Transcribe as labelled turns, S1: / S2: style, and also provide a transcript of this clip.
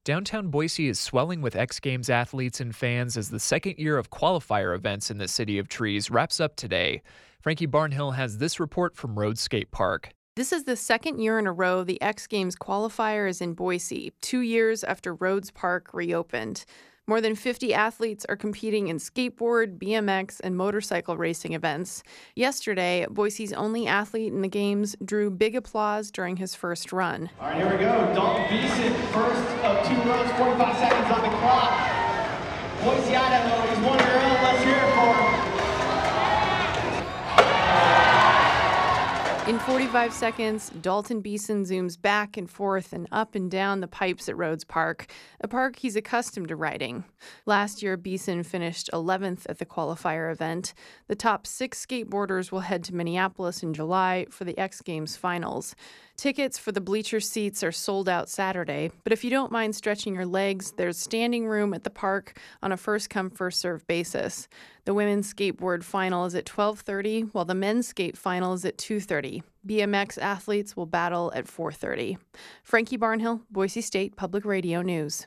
S1: Downtown Boise is swelling with X Games athletes and fans as the second year of qualifier events in the City of Trees wraps up today. Frankie Barnhill has this report from Rhodes Skate Park.
S2: This is the second year in a row the X Games qualifier is in Boise, 2 years after Rhodes Park reopened. More than 50 athletes are competing in skateboard, BMX, and motorcycle racing events. Yesterday, Boise's only athlete in the games drew big applause during his first run.
S3: All right, here we go. Dalton Beeson, first of 2 runs, 45 seconds on the clock. Boise, Idaho, he's 1 year old. Let's hear it for him.
S2: In 45 seconds, Dalton Beeson zooms back and forth and up and down the pipes at Rhodes Park, a park he's accustomed to riding. Last year, Beeson finished 11th at the qualifier event. The top 6 skateboarders will head to Minneapolis in July for the X Games finals. Tickets for the bleacher seats are sold out Saturday, but if you don't mind stretching your legs, there's standing room at the park on a first-come, first-served basis. The women's skateboard final is at 12:30, while the men's skate final is at 2:30. BMX athletes will battle at 4:30. Frankie Barnhill, Boise State Public Radio News.